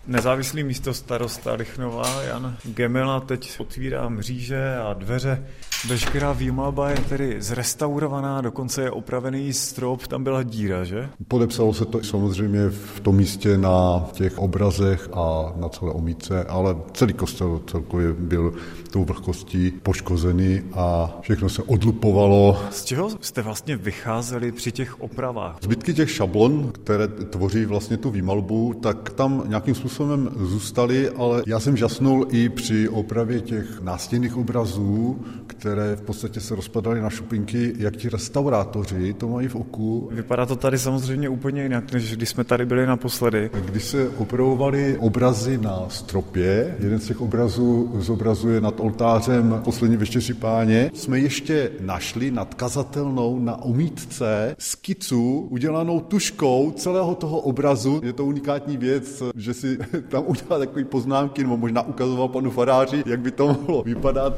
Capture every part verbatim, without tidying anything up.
Nezávislý místostarosta Lichnova Jan Gemela teď otvírá mříže a dveře. Veškerá výmalba je tedy zrestaurovaná, dokonce je opravený strop, tam byla díra, že? Podepsalo se to samozřejmě v tom místě na těch obrazech a na celé omítce, ale celý kostel celkově byl tou vlhkostí poškozený a všechno se odlupovalo. Z čeho jste vlastně vycházeli při těch opravách? Zbytky těch šablon, které tvoří vlastně tu výmalbu, tak tam nějakým způsobem zůstaly, ale já jsem žasnul i při opravě těch nástěnných obrazů, které v podstatě se rozpadaly na šupinky, jak ti restaurátoři to mají v oku. Vypadá to tady samozřejmě úplně jinak, než když jsme tady byli naposledy. Když se opravovaly obrazy na stropě, jeden z těch obrazů zobrazuje nad oltářem Poslední večeři Páně, jsme ještě našli nad kazatelnou na omítce skicu udělanou tuškou celého toho obrazu. Je to unikátní věc, že si tam udělal takový poznámky, nebo možná ukazoval panu faráři, jak by to mohlo vypadat.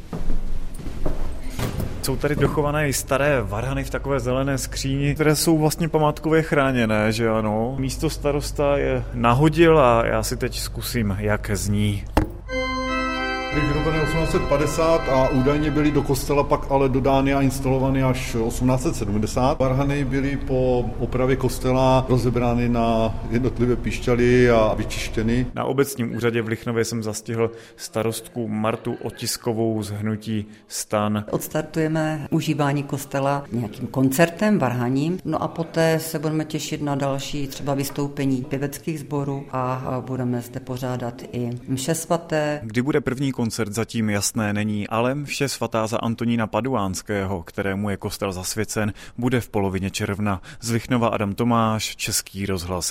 Jsou tady dochované i staré varhany v takové zelené skříni, které jsou vlastně památkově chráněné, že ano? Místo starosta je nahodil a já si teď zkusím, jak zní. Byly vyrobené osmnáct set padesát a údajně byly do kostela pak ale dodány a instalovány až osmnáct set sedmdesát. Varhany byly po opravě kostela rozebrány na jednotlivé píšťaly a vyčištěny. Na obecním úřadě v Lichnově jsem zastihl starostku Martu Otiskovou z hnutí STAN. Odstartujeme užívání kostela nějakým koncertem, varhaním, no a poté se budeme těšit na další třeba vystoupení pěveckých sborů a budeme zde pořádat i mše svaté. Kdy bude první koncert, zatím jasné není, ale mše svatá za Antonína Paduánského, kterému je kostel zasvěcen, bude v polovině června. Z Lichnova Adam Tomáš, Český rozhlas.